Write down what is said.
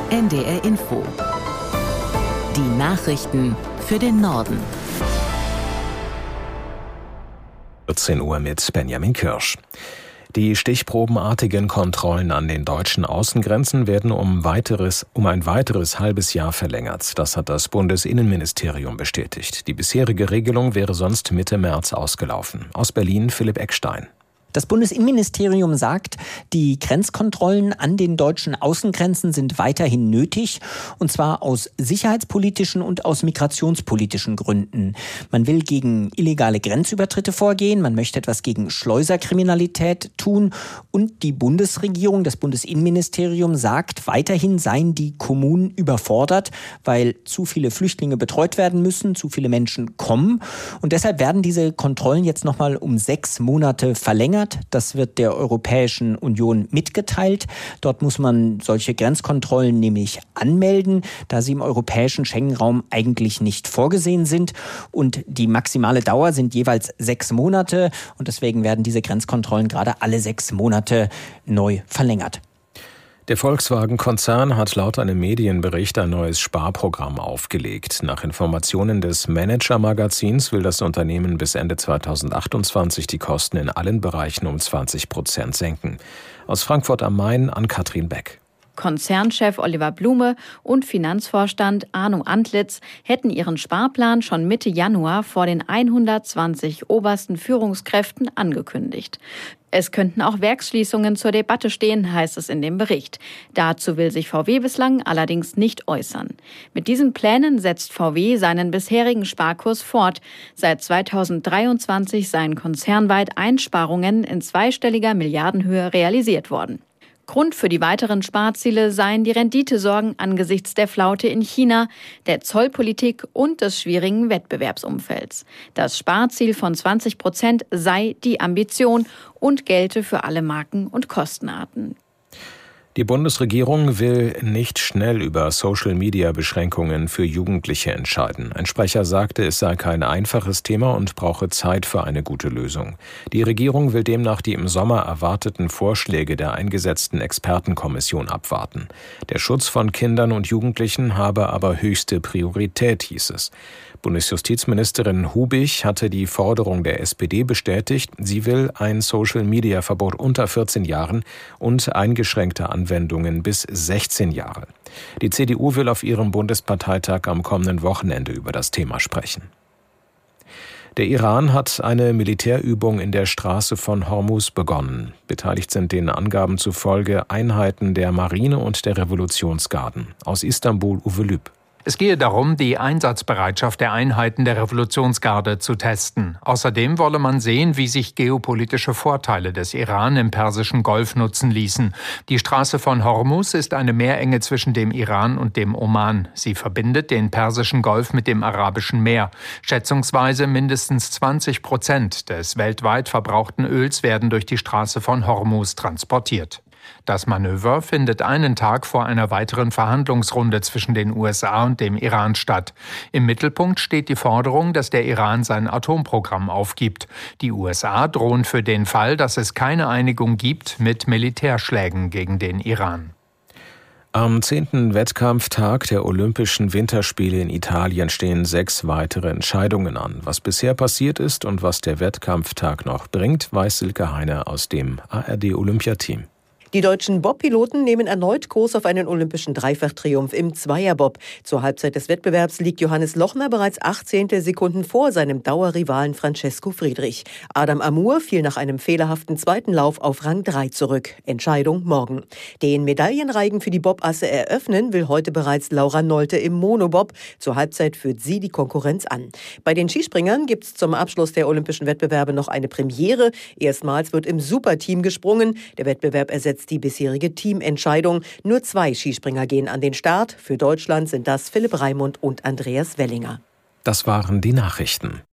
NDR Info. Die Nachrichten für den Norden. 14 Uhr mit Benjamin Kirsch. Die stichprobenartigen Kontrollen an den deutschen Außengrenzen werden um ein weiteres halbes Jahr verlängert. Das hat das Bundesinnenministerium bestätigt. Die bisherige Regelung wäre sonst Mitte März ausgelaufen. Aus Berlin Philipp Eckstein. Das Bundesinnenministerium sagt, die Grenzkontrollen an den deutschen Außengrenzen sind weiterhin nötig, und zwar aus sicherheitspolitischen und aus migrationspolitischen Gründen. Man will gegen illegale Grenzübertritte vorgehen, man möchte etwas gegen Schleuserkriminalität tun, und die Bundesregierung, das Bundesinnenministerium sagt, weiterhin seien die Kommunen überfordert, weil zu viele Flüchtlinge betreut werden müssen, zu viele Menschen kommen, und deshalb werden diese Kontrollen jetzt nochmal um 6 Monate verlängert. Das wird der Europäischen Union mitgeteilt. Dort muss man solche Grenzkontrollen nämlich anmelden, da sie im europäischen Schengen-Raum eigentlich nicht vorgesehen sind. Und die maximale Dauer sind jeweils 6 Monate. Und deswegen werden diese Grenzkontrollen gerade alle 6 Monate neu verlängert. Der Volkswagen-Konzern hat laut einem Medienbericht ein neues Sparprogramm aufgelegt. Nach Informationen des Manager-Magazins will das Unternehmen bis Ende 2028 die Kosten in allen Bereichen um 20% senken. Aus Frankfurt am Main Ann-Kathrin Beck. Konzernchef Oliver Blume und Finanzvorstand Arno Antlitz hätten ihren Sparplan schon Mitte Januar vor den 120 obersten Führungskräften angekündigt. Es könnten auch Werksschließungen zur Debatte stehen, heißt es in dem Bericht. Dazu will sich VW bislang allerdings nicht äußern. Mit diesen Plänen setzt VW seinen bisherigen Sparkurs fort. Seit 2023 seien konzernweit Einsparungen in zweistelliger Milliardenhöhe realisiert worden. Grund für die weiteren Sparziele seien die Renditesorgen angesichts der Flaute in China, der Zollpolitik und des schwierigen Wettbewerbsumfelds. Das Sparziel von 20% sei die Ambition und gelte für alle Marken und Kostenarten. Die Bundesregierung will nicht schnell über Social-Media-Beschränkungen für Jugendliche entscheiden. Ein Sprecher sagte, es sei kein einfaches Thema und brauche Zeit für eine gute Lösung. Die Regierung will demnach die im Sommer erwarteten Vorschläge der eingesetzten Expertenkommission abwarten. Der Schutz von Kindern und Jugendlichen habe aber höchste Priorität, hieß es. Bundesjustizministerin Hubich hatte die Forderung der SPD bestätigt. Sie will ein Social-Media-Verbot unter 14 Jahren und eingeschränkte Anwendungen bis 16 Jahre. Die CDU will auf ihrem Bundesparteitag am kommenden Wochenende über das Thema sprechen. Der Iran hat eine Militärübung in der Straße von Hormuz begonnen. Beteiligt sind den Angaben zufolge Einheiten der Marine und der Revolutionsgarden. Aus Istanbul Uwe Lüb. Es gehe darum, die Einsatzbereitschaft der Einheiten der Revolutionsgarde zu testen. Außerdem wolle man sehen, wie sich geopolitische Vorteile des Iran im Persischen Golf nutzen ließen. Die Straße von Hormuz ist eine Meerenge zwischen dem Iran und dem Oman. Sie verbindet den Persischen Golf mit dem Arabischen Meer. Schätzungsweise mindestens 20% des weltweit verbrauchten Öls werden durch die Straße von Hormuz transportiert. Das Manöver findet einen Tag vor einer weiteren Verhandlungsrunde zwischen den USA und dem Iran statt. Im Mittelpunkt steht die Forderung, dass der Iran sein Atomprogramm aufgibt. Die USA drohen für den Fall, dass es keine Einigung gibt, mit Militärschlägen gegen den Iran. Am 10. Wettkampftag der Olympischen Winterspiele in Italien stehen 6 weitere Entscheidungen an. Was bisher passiert ist und was der Wettkampftag noch bringt, weiß Silke Heine aus dem ARD-Olympiateam. Die deutschen Bobpiloten nehmen erneut Kurs auf einen olympischen Dreifachtriumph im Zweierbob. Zur Halbzeit des Wettbewerbs liegt Johannes Lochner bereits 18 Sekunden vor seinem Dauerrivalen Francesco Friedrich. Adam Amour fiel nach einem fehlerhaften zweiten Lauf auf Rang 3 zurück. Entscheidung morgen. Den Medaillenreigen für die Bobasse eröffnen will heute bereits Laura Nolte im Monobob. Zur Halbzeit führt sie die Konkurrenz an. Bei den Skispringern gibt es zum Abschluss der olympischen Wettbewerbe noch eine Premiere. Erstmals wird im Superteam gesprungen. Der Wettbewerb ersetzt die bisherige Teamentscheidung. Nur 2 Skispringer gehen an den Start. Für Deutschland sind das Philipp Raimund und Andreas Wellinger. Das waren die Nachrichten.